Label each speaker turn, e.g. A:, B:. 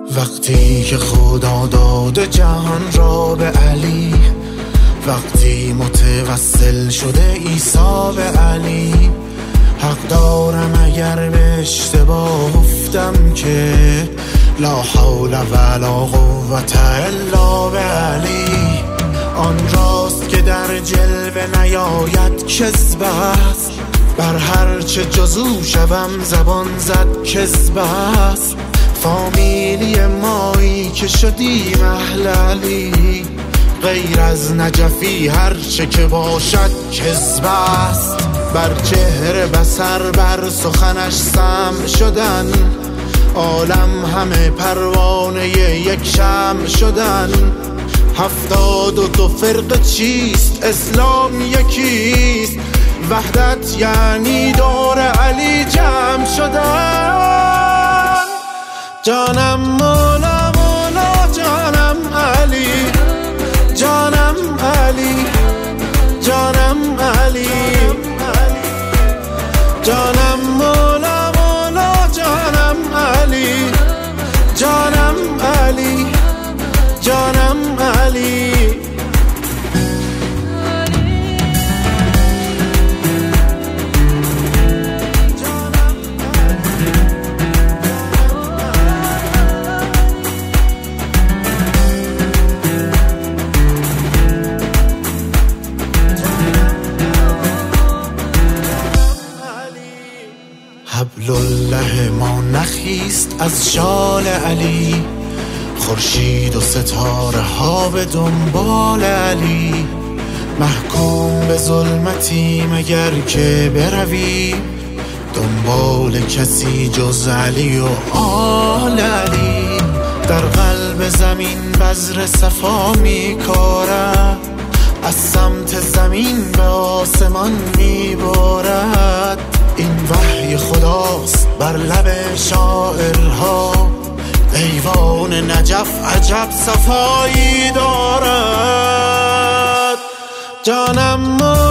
A: وقتی که خدا داده جهان را به علی، وقتی متوسل شده عیسی به علی، حق دارم اگر به اشتباه افتم که لا حول ولا قوة الا به علی. آن راست که در جلوه نیاید کذب است، بر هرچه جزو شوم زبان زد کذب است. فامیلی مایی که شدیم اهل علی، غیر از نجفی هرچه که باشد کذب است. بر چهره بسر بر سخنش سم شدن، عالم همه پروانه یک شمع شدن. 72 فرقه چیست؟ اسلام یکیست، وحدت یعنی دور علی جمع شدن. جانم مولا مولا جانم علی، جانم علی، جانم علی، جانم مولا مولا جانم علی، جانم علی، جانم علی. حبل الله ما نخیست از شال علی، خورشید و ستاره ها به دنبال علی. محکوم به ظلمتی مگر که بروی، دنبال کسی جز علی و آل علی. در قلب زمین بذر صفا می کارد، از سمت زمین به آسمان می بارد. این وحی خداست بر لب شاعرها، ایوان نجف عجب صفایی دارد. جانم